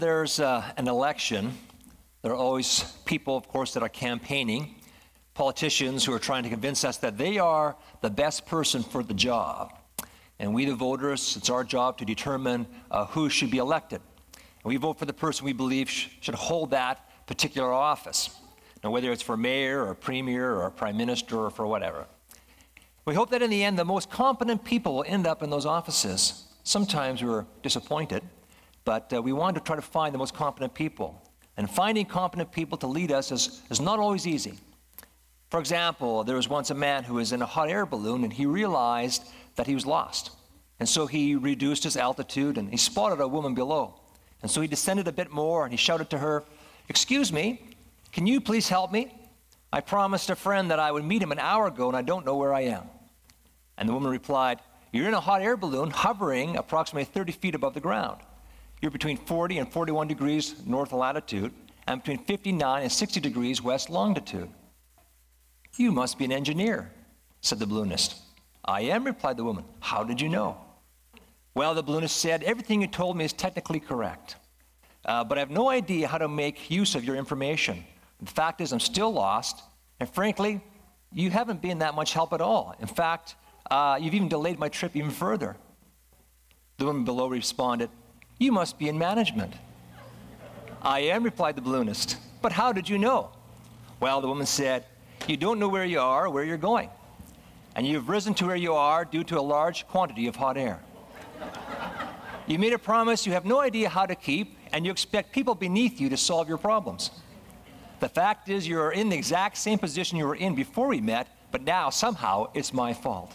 There's an election. There are always people, of course, that are campaigning, politicians who are trying to convince us that they are the best person for the job. And we, the voters, it's our job to determine who should be elected. And we vote for the person we believe should hold that particular office. Now, whether it's for mayor or premier or prime minister or for whatever. We hope that in the end, the most competent people will end up in those offices. Sometimes we're disappointed, but we want to try to find the most competent people. And finding competent people to lead us is not always easy. For example, there was once a man who was in a hot air balloon, and he realized that he was lost. And so he reduced his altitude, and he spotted a woman below. And so he descended a bit more, and he shouted to her, "Excuse me, can you please help me? I promised a friend that I would meet him an hour ago, and I don't know where I am." And the woman replied, "You're in a hot air balloon hovering approximately 30 feet above the ground. You're between 40 and 41 degrees north latitude and between 59 and 60 degrees west longitude. You must be an engineer," said the balloonist. "I am," replied the woman. "How did you know?" "Well," the balloonist said, "everything you told me is technically correct. But I have no idea how to make use of your information. The fact is I'm still lost, and frankly, you haven't been that much help at all. In fact, you've even delayed my trip even further." The woman below responded, "You must be in management." "I am," replied the balloonist. "But how did you know?" "Well," the woman said, "you don't know where you are or where you're going. And you've risen to where you are due to a large quantity of hot air. You made a promise you have no idea how to keep, and you expect people beneath you to solve your problems. The fact is you are in the exact same position you were in before we met, but now somehow it's my fault."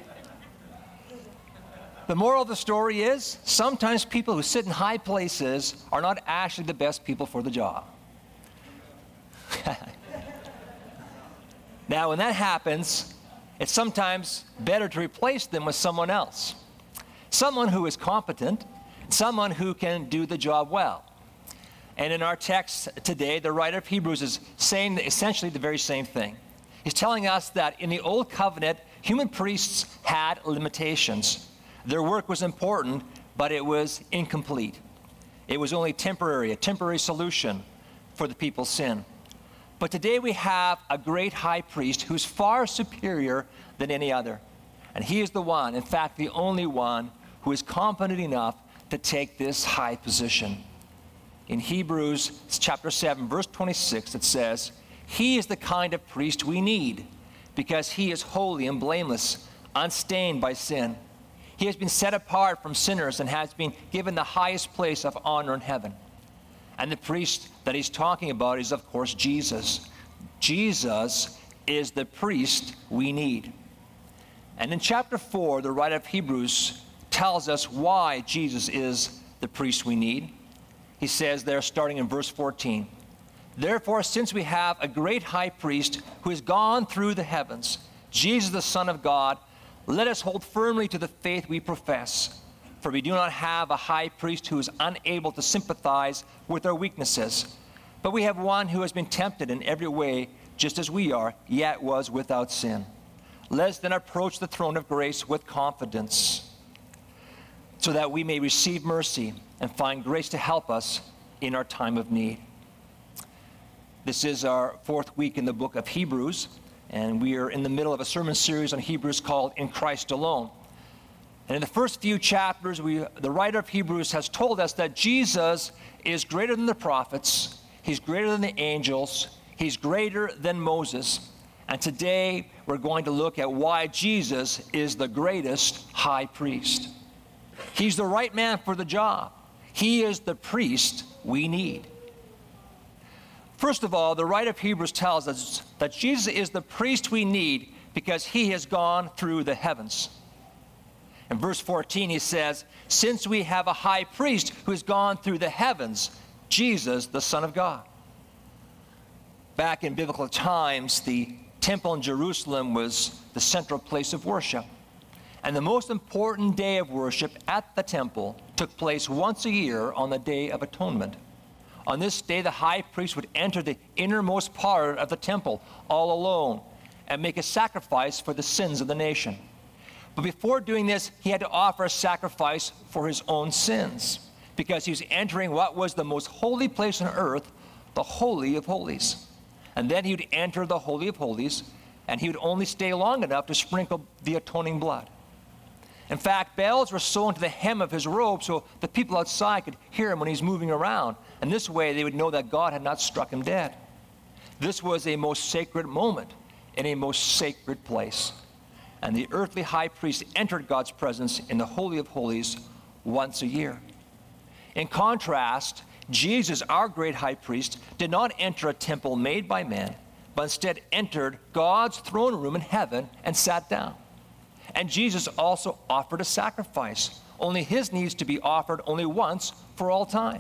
The moral of the story is, sometimes people who sit in high places are not actually the best people for the job. Now, when that happens, it's sometimes better to replace them with someone else. Someone who is competent, someone who can do the job well. And in our text today, the writer of Hebrews is saying essentially the very same thing. He's telling us that in the Old Covenant, human priests had limitations. Their work was important, but it was incomplete. It was only temporary, a temporary solution for the people's sin. But today we have a great high priest who's far superior than any other. And he is the one, in fact, the only one, who is competent enough to take this high position. In Hebrews chapter 7, verse 26, it says, "He is the kind of priest we need, because he is holy and blameless, unstained by sin. He has been set apart from sinners and has been given the highest place of honor in heaven." And the priest that he's talking about is, of course, Jesus. Jesus is the priest we need. And in chapter 4, the writer of Hebrews tells us why Jesus is the priest we need. He says there, starting in verse 14, "Therefore, since we have a great high priest who has gone through the heavens, Jesus the Son of God, let us hold firmly to the faith we profess. For we do not have a high priest who is unable to sympathize with our weaknesses, but we have one who has been tempted in every way, just as we are, yet was without sin. Let us then approach the throne of grace with confidence, so that we may receive mercy and find grace to help us in our time of need." This is our fourth week in the book of Hebrews, and we are in the middle of a sermon series on Hebrews called "In Christ Alone." And in the first few chapters, the writer of Hebrews has told us that Jesus is greater than the prophets, he's greater than the angels, he's greater than Moses. And today, we're going to look at why Jesus is the greatest high priest. He's the right man for the job. He is the priest we need. First of all, the writer of Hebrews tells us that Jesus is the priest we need because he has gone through the heavens. In verse 14, he says, "Since we have a high priest who has gone through the heavens, Jesus, the Son of God." Back in biblical times, the temple in Jerusalem was the central place of worship. And the most important day of worship at the temple took place once a year on the Day of Atonement. On this day, the high priest would enter the innermost part of the temple all alone and make a sacrifice for the sins of the nation. But before doing this, he had to offer a sacrifice for his own sins. because he was entering what was the most holy place on earth, the Holy of Holies. And then he would enter the Holy of Holies, and he would only stay long enough to sprinkle the atoning blood. In fact, bells were sewn to the hem of his robe so the people outside could hear him when he's moving around. And this way they would know that God had not struck him dead. This was a most sacred moment in a most sacred place. And the earthly high priest entered God's presence in the Holy of Holies once a year. In contrast, Jesus, our great high priest, did not enter a temple made by men, but instead entered God's throne room in heaven and sat down. And Jesus also offered a sacrifice, only his needs to be offered only once for all time.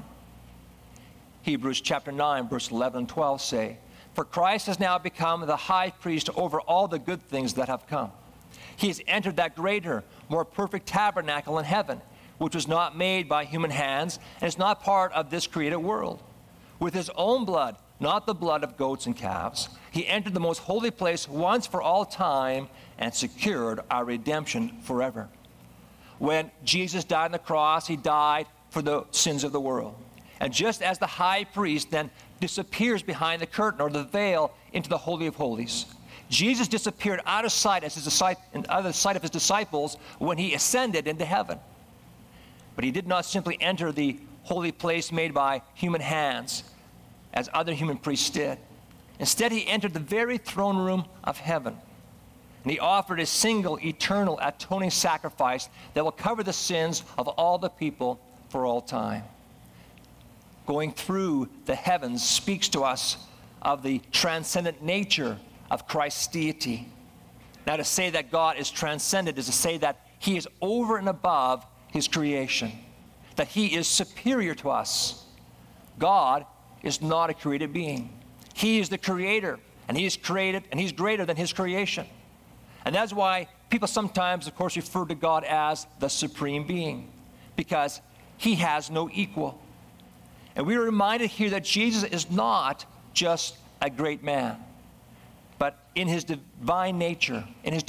Hebrews chapter 9, verse 11 and 12 say, "For Christ has now become the high priest over all the good things that have come. He has entered that greater, more perfect tabernacle in heaven, which was not made by human hands and is not part of this created world. With his own blood, not the blood of goats and calves, he entered the most holy place once for all time and secured our redemption forever." When Jesus died on the cross, he died for the sins of the world. And just as the high priest then disappears behind the curtain or the veil into the Holy of Holies, Jesus disappeared out of sight out of the sight of his disciples when he ascended into heaven. But he did not simply enter the holy place made by human hands, as other human priests did. Instead, he entered the very throne room of heaven. And he offered a single, eternal, atoning sacrifice that will cover the sins of all the people for all time. Going through the heavens speaks to us of the transcendent nature of Christ's deity. Now, to say that God is transcendent is to say that he is over and above his creation, that he is superior to us. God is not a created being. He is the creator, and he is created, and he's greater than his creation. And that's why people sometimes, of course, refer to God as the supreme being, because he has no equal. And we are reminded here that Jesus is not just a great man, but in his divine nature,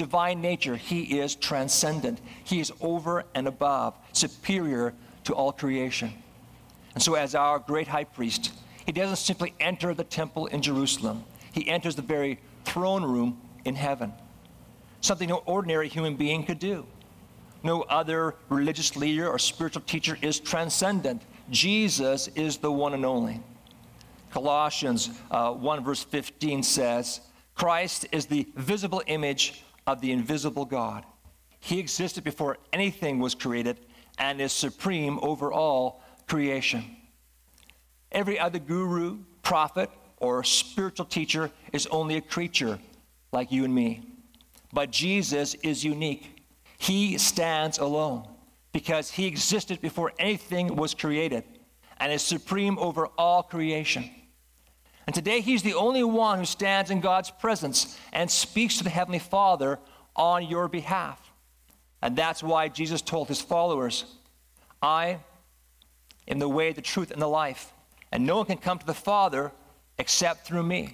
he is transcendent. He is over and above, superior to all creation. And so as our great high priest, he doesn't simply enter the temple in Jerusalem. He enters the very throne room in heaven, something no ordinary human being could do. No other religious leader or spiritual teacher is transcendent. Jesus is the one and only. Colossians 1 verse 15 says, "Christ is the visible image of the invisible God. He existed before anything was created and is supreme over all creation." Every other guru, prophet, or spiritual teacher is only a creature like you and me. But Jesus is unique. He stands alone because he existed before anything was created and is supreme over all creation. And today he's the only one who stands in God's presence and speaks to the Heavenly Father on your behalf. And that's why Jesus told his followers, "I am the way, the truth, and the life, and no one can come to the Father except through me."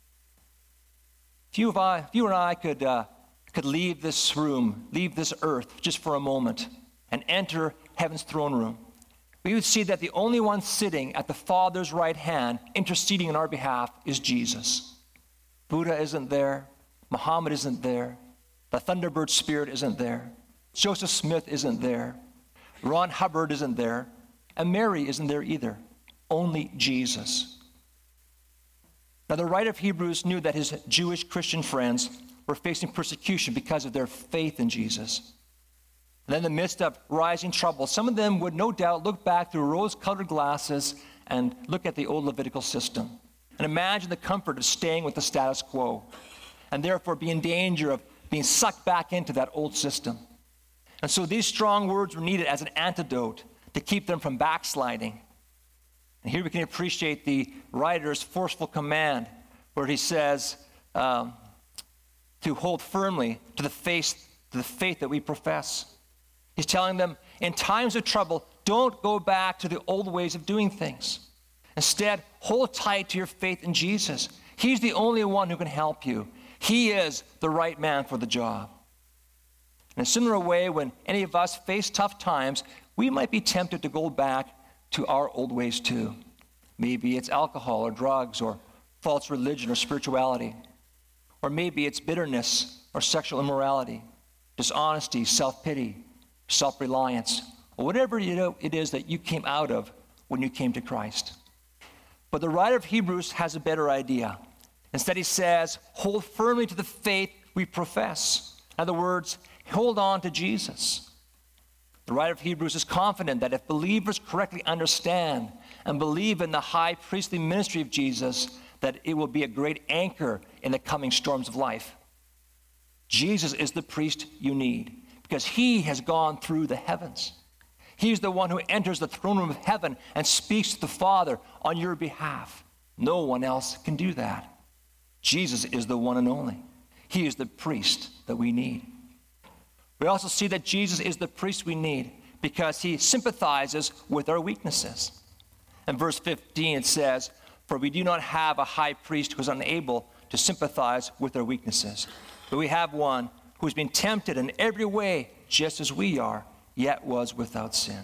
If you and I could leave this room, leave this earth just for a moment and enter heaven's throne room, we would see that the only one sitting at the Father's right hand interceding on our behalf is Jesus. Buddha isn't there. Muhammad isn't there. The Thunderbird Spirit isn't there. Joseph Smith isn't there. Ron Hubbard isn't there. And Mary isn't there either. Only Jesus. Now, the writer of Hebrews knew that his Jewish Christian friends were facing persecution because of their faith in Jesus. And in the midst of rising trouble, some of them would no doubt look back through rose-colored glasses and look at the old Levitical system and imagine the comfort of staying with the status quo and therefore be in danger of being sucked back into that old system. And so these strong words were needed as an antidote to keep them from backsliding. And here we can appreciate the writer's forceful command where he says to hold firmly to the faith that we profess. He's telling them, in times of trouble, don't go back to the old ways of doing things. Instead, hold tight to your faith in Jesus. He's the only one who can help you. He is the right man for the job. In a similar way, when any of us face tough times, we might be tempted to go back to our old ways too. Maybe it's alcohol or drugs or false religion or spirituality. Or maybe it's bitterness or sexual immorality, dishonesty, self-pity, self-reliance, or whatever it is that you came out of when you came to Christ. But the writer of Hebrews has a better idea. Instead, he says, hold firmly to the faith we profess. In other words, hold on to Jesus. The writer of Hebrews is confident that if believers correctly understand and believe in the high priestly ministry of Jesus, that it will be a great anchor in the coming storms of life. Jesus is the priest you need because he has gone through the heavens. He's the one who enters the throne room of heaven and speaks to the Father on your behalf. No one else can do that. Jesus is the one and only. He is the priest that we need. We also see that Jesus is the priest we need because he sympathizes with our weaknesses. In verse 15 it says, "For we do not have a high priest who is unable to sympathize with our weaknesses, but we have one who has been tempted in every way just as we are, yet was without sin."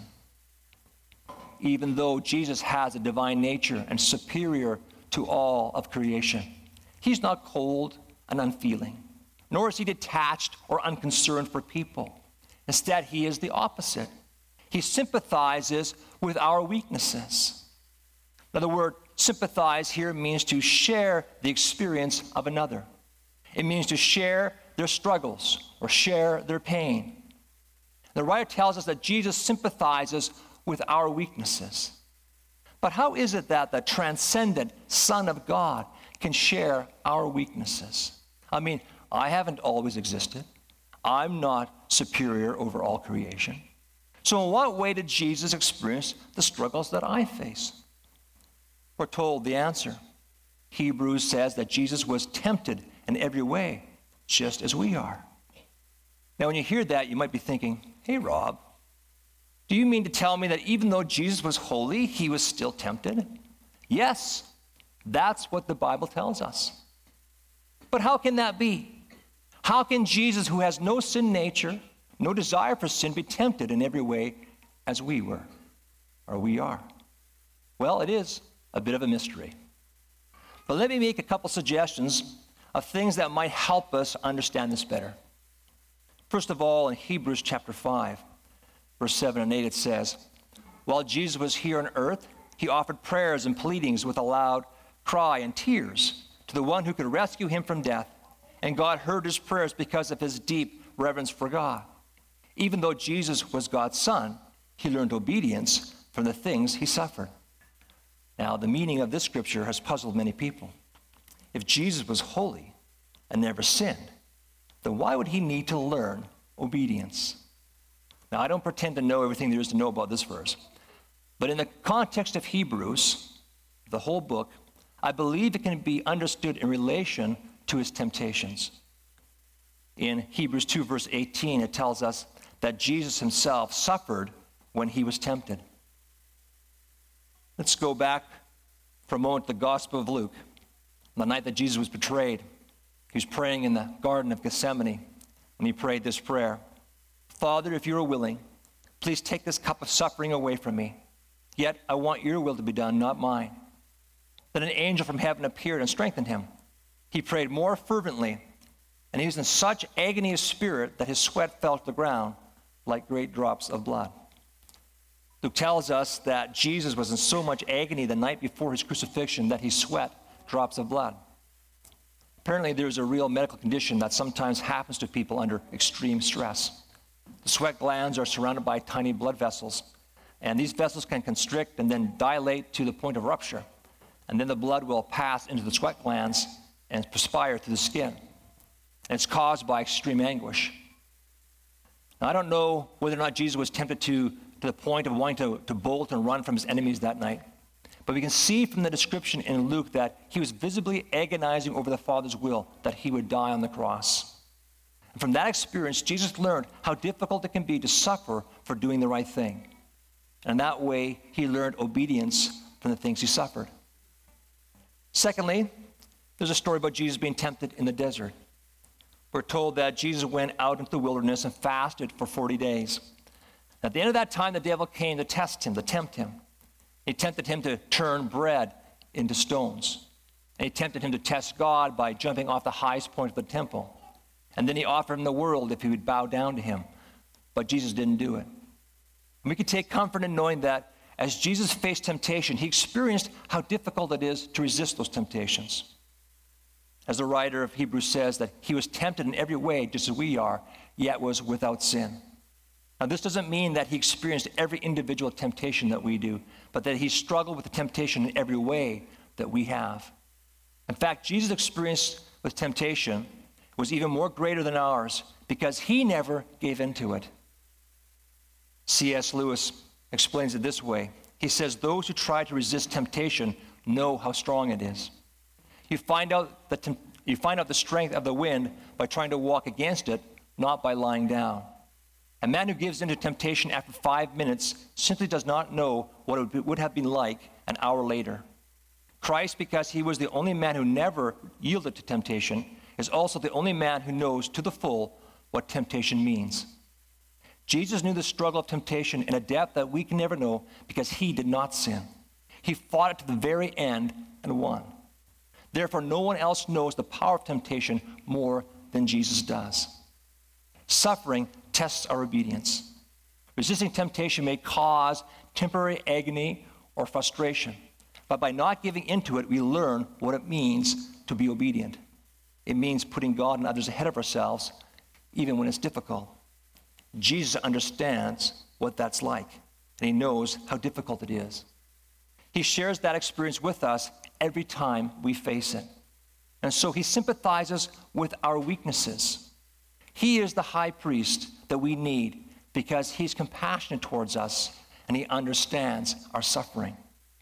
Even though Jesus has a divine nature and superior to all of creation, he's not cold and unfeeling, nor is he detached or unconcerned for people. Instead, he is the opposite. He sympathizes with our weaknesses. Now, the word sympathize here means to share the experience of another. It means to share their struggles or share their pain. The writer tells us that Jesus sympathizes with our weaknesses. But how is it that the transcendent Son of God can share our weaknesses? I mean, I haven't always existed. I'm not superior over all creation. So in what way did Jesus experience the struggles that I face? We're told the answer. Hebrews says that Jesus was tempted in every way, just as we are. Now, when you hear that, you might be thinking, hey, Rob, do you mean to tell me that even though Jesus was holy, he was still tempted? Yes, that's what the Bible tells us. But how can that be? How can Jesus, who has no sin nature, no desire for sin, be tempted in every way as we were, or we are? Well, it is a bit of a mystery. But let me make a couple suggestions of things that might help us understand this better. First of all, in Hebrews chapter 5, verse 7 and 8, it says, "While Jesus was here on earth, he offered prayers and pleadings with a loud cry and tears to the one who could rescue him from death. And God heard his prayers because of his deep reverence for God. Even though Jesus was God's son, he learned obedience from the things he suffered." Now, the meaning of this scripture has puzzled many people. If Jesus was holy and never sinned, then why would he need to learn obedience? Now, I don't pretend to know everything there is to know about this verse, but in the context of Hebrews, the whole book, I believe it can be understood in relation to his temptations. In Hebrews 2, verse 18, it tells us that Jesus himself suffered when he was tempted. Let's go back for a moment to the Gospel of Luke. On the night that Jesus was betrayed, he was praying in the Garden of Gethsemane, and he prayed this prayer: "Father, if you are willing, please take this cup of suffering away from me. Yet I want your will to be done, not mine." Then an angel from heaven appeared and strengthened him. He prayed more fervently, and he was in such agony of spirit that his sweat fell to the ground like great drops of blood. Luke tells us that Jesus was in so much agony the night before his crucifixion that he sweat drops of blood. Apparently, there's a real medical condition that sometimes happens to people under extreme stress. The sweat glands are surrounded by tiny blood vessels, and these vessels can constrict and then dilate to the point of rupture. And then the blood will pass into the sweat glands and perspire through the skin. And it's caused by extreme anguish. Now, I don't know whether or not Jesus was tempted to the point of wanting to bolt and run from his enemies that night. But we can see from the description in Luke that he was visibly agonizing over the Father's will that he would die on the cross. And from that experience, Jesus learned how difficult it can be to suffer for doing the right thing. And that way, he learned obedience from the things he suffered. Secondly, there's a story about Jesus being tempted in the desert. We're told that Jesus went out into the wilderness and fasted for 40 days. At the end of that time, the devil came to test him, to tempt him. He tempted him to turn bread into stones. And he tempted him to test God by jumping off the highest point of the temple. And then he offered him the world if he would bow down to him. But Jesus didn't do it. And we can take comfort in knowing that as Jesus faced temptation, he experienced how difficult it is to resist those temptations. As the writer of Hebrews says, that he was tempted in every way just as we are, yet was without sin. Now, this doesn't mean that he experienced every individual temptation that we do, but that he struggled with the temptation in every way that we have. In fact, Jesus' experience with temptation was even more greater than ours because he never gave in to it. C.S. Lewis explains it this way. He says, those who try to resist temptation know how strong it is. You find out the strength of the wind by trying to walk against it, not by lying down. A man who gives in to temptation after 5 minutes simply does not know what it would have been like an hour later. Christ, because he was the only man who never yielded to temptation, is also the only man who knows to the full what temptation means. Jesus knew the struggle of temptation in a depth that we can never know because he did not sin. He fought it to the very end and won. Therefore, no one else knows the power of temptation more than Jesus does. Suffering tests our obedience. Resisting temptation may cause temporary agony or frustration, but by not giving into it, we learn what it means to be obedient. It means putting God and others ahead of ourselves, even when it's difficult. Jesus understands what that's like, and he knows how difficult it is. He shares that experience with us every time we face it. And so he sympathizes with our weaknesses. He is the high priest that we need because he's compassionate towards us and he understands our suffering.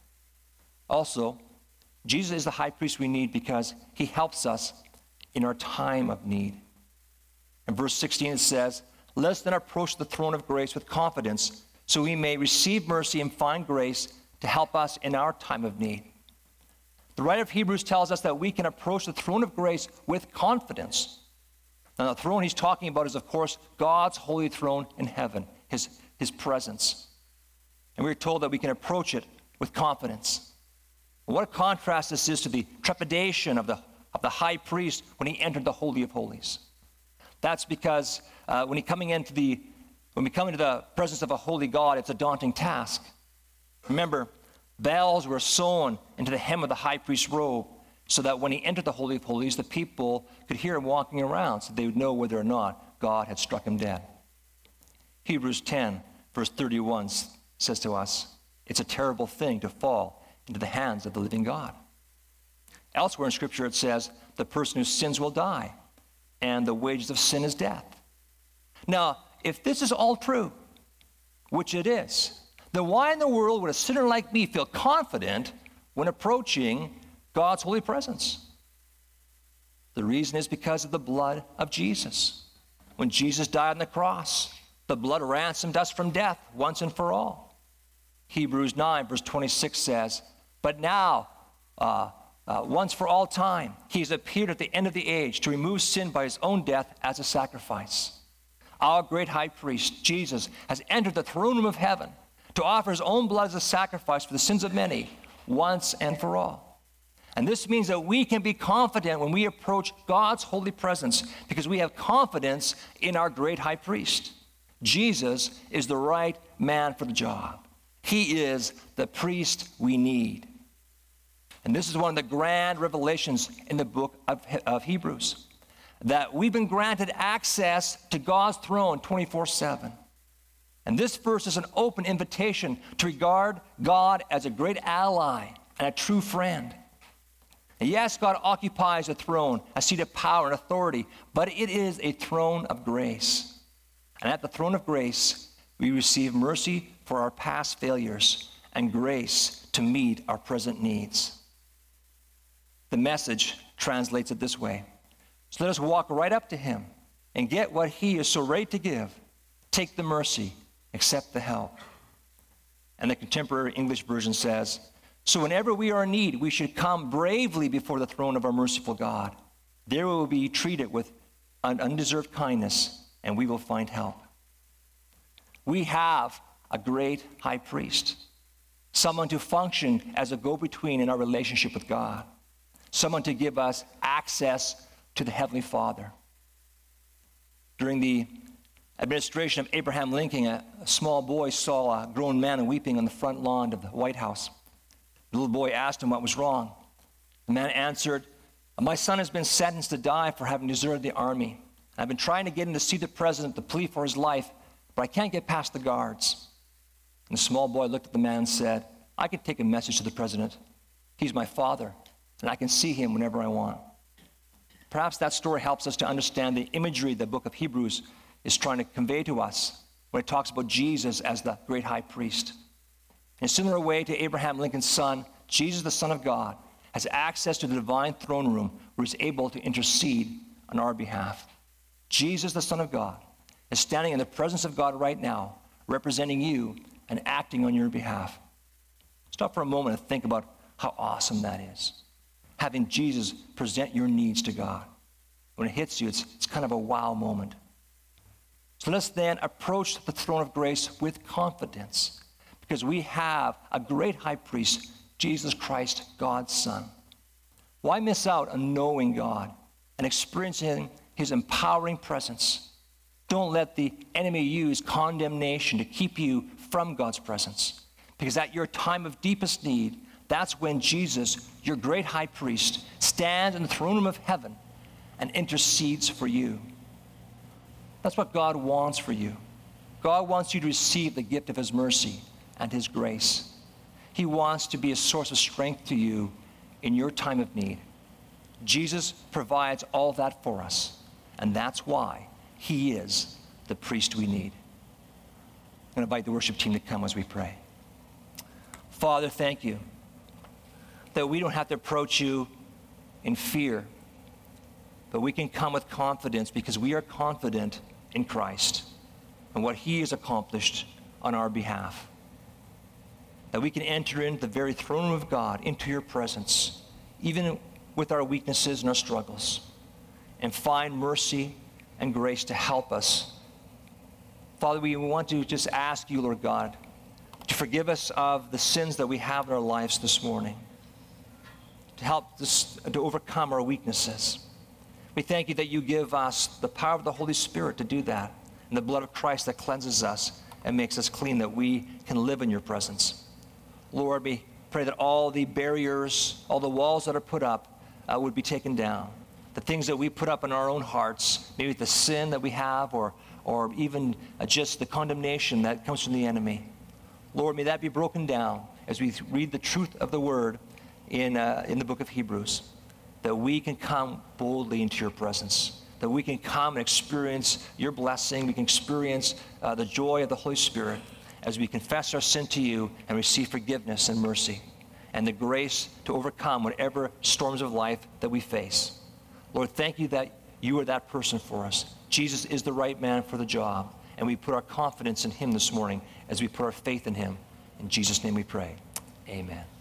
Also, Jesus is the high priest we need because he helps us in our time of need. In verse 16 it says, "Let us then approach the throne of grace with confidence so we may receive mercy and find grace to help us in our time of need." The writer of Hebrews tells us that we can approach the throne of grace with confidence. Now, the throne he's talking about is, of course, God's holy throne in heaven, his presence. And we're told that we can approach it with confidence. What a contrast this is to the trepidation of the high priest when he entered the Holy of Holies. That's because when we come into the presence of a holy God, it's a daunting task. Remember, bells were sewn into the hem of the high priest's robe so that when he entered the Holy of Holies, the people could hear him walking around so they would know whether or not God had struck him dead. Hebrews 10, verse 31 says to us, it's a terrible thing to fall into the hands of the living God. Elsewhere in Scripture it says, the person who sins will die, and the wages of sin is death. Now, if this is all true, which it is, then why in the world would a sinner like me feel confident when approaching God's holy presence? The reason is because of the blood of Jesus. When Jesus died on the cross, the blood ransomed us from death once and for all. Hebrews 9, verse 26 says, "But now, once for all time, he has appeared at the end of the age to remove sin by his own death as a sacrifice." Our great high priest, Jesus, has entered the throne room of heaven to offer his own blood as a sacrifice for the sins of many, once and for all. And this means that we can be confident when we approach God's holy presence because we have confidence in our great high priest. Jesus is the right man for the job. He is the priest we need. And this is one of the grand revelations in the book of Hebrews, that we've been granted access to God's throne 24/7. And this verse is an open invitation to regard God as a great ally and a true friend. And yes, God occupies a throne, a seat of power and authority, but it is a throne of grace. And at the throne of grace, we receive mercy for our past failures and grace to meet our present needs. The Message translates it this way: "So let us walk right up to him and get what he is so ready to give. Take the mercy, accept the help." And the Contemporary English Version says, "So whenever we are in need, we should come bravely before the throne of our merciful God. There we will be treated with an undeserved kindness, and we will find help." We have a great high priest. someone to function as a go-between in our relationship with God, someone to give us access to the Heavenly Father. During the administration of Abraham Lincoln, a small boy saw a grown man weeping on the front lawn of the White House. The little boy asked him what was wrong. The man answered, "My son has been sentenced to die for having deserted the army. I've been trying to get him to see the president to plead for his life, but I can't get past the guards." And the small boy looked at the man and said, "I can take a message to the president. He's my father, and I can see him whenever I want." Perhaps that story helps us to understand the imagery the book of Hebrews is trying to convey to us when it talks about Jesus as the great high priest. In a similar way to Abraham Lincoln's son, Jesus, the Son of God, has access to the divine throne room where he's able to intercede on our behalf. Jesus, the Son of God, is standing in the presence of God right now, representing you and acting on your behalf. Stop for a moment and think about how awesome that is. Having Jesus present your needs to God. When it hits you, it's kind of a wow moment. So let's then approach the throne of grace with confidence, because we have a great high priest, Jesus Christ, God's Son. Why miss out on knowing God and experiencing his empowering presence? Don't let the enemy use condemnation to keep you from God's presence, because at your time of deepest need, that's when Jesus, your great high priest, stands in the throne room of heaven and intercedes for you. That's what God wants for you. God wants you to receive the gift of his mercy and his grace. He wants to be a source of strength to you in your time of need. Jesus provides all that for us, and that's why he is the priest we need. I'm going to invite the worship team to come as we pray. Father, thank you that we don't have to approach you in fear, but we can come with confidence because we are confident in Christ and what he has accomplished on our behalf. That we can enter into the very throne room of God, into your presence, even with our weaknesses and our struggles, and find mercy and grace to help us. Father, we want to just ask you, Lord God, to forgive us of the sins that we have in our lives this morning, to help us to overcome our weaknesses. We thank you that you give us the power of the Holy Spirit to do that, and the blood of Christ that cleanses us and makes us clean, that we can live in your presence. Lord, we pray that all the barriers, all the walls that are put up would be taken down. The things that we put up in our own hearts, maybe the sin that we have, or even just the condemnation that comes from the enemy. Lord, may that be broken down as we read the truth of the word in the book of Hebrews, that we can come boldly into your presence, that we can come and experience your blessing, we can experience the joy of the Holy Spirit as we confess our sin to you and receive forgiveness and mercy and the grace to overcome whatever storms of life that we face. Lord, thank you that you are that person for us. Jesus is the right man for the job, and we put our confidence in him this morning as we put our faith in him. In Jesus' name we pray. Amen.